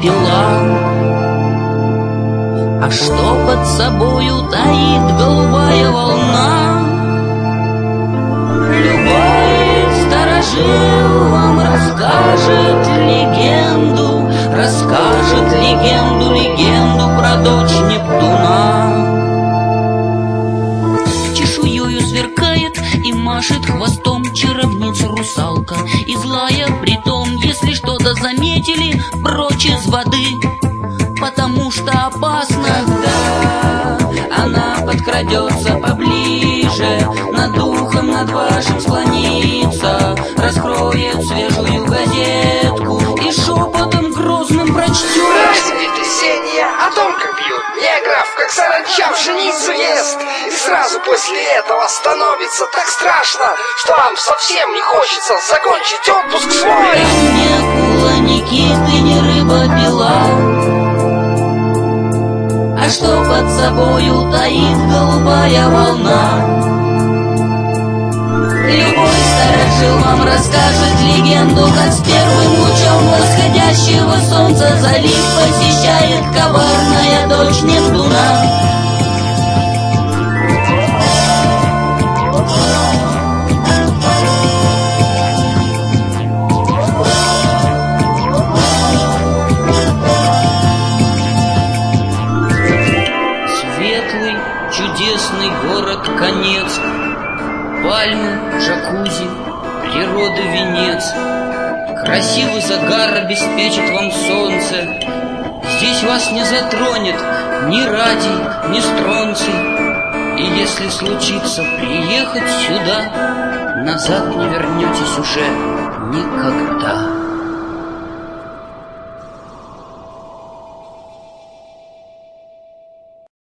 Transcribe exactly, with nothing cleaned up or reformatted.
пила. А что под собою таит голубая волна? Любой старожил вам расскажет легенду, расскажет легенду, легенду про дочь Нептуна. Чешуёю сверкает и машет хвостом чаровница-русалка, и злая притом, если что-то заметили, прочь из воды, потому что опасно, когда она подкрадется поближе, над духом над вашим склонится, раскроет свежую газетку и шепотом грозным прочтет: землетрясение, о том, как бьют негров, как саранча пшеницу ест, и сразу после этого становится так страшно, что вам совсем не хочется закончить отпуск свой. Там ни акула, ни кит и ни рыба пила. А что под собою таит голубая волна? Любой старожил вам расскажет легенду, как с первым лучом восходящего солнца залив посещает коварная дочь Нептуна. Светлый, чудесный город конец, пальмы, джакузи, природы венец. Красивый загар обеспечит вам солнце. Здесь вас не затронет ни радий, ни стронций. И если случится приехать сюда, назад не вернетесь уже никогда.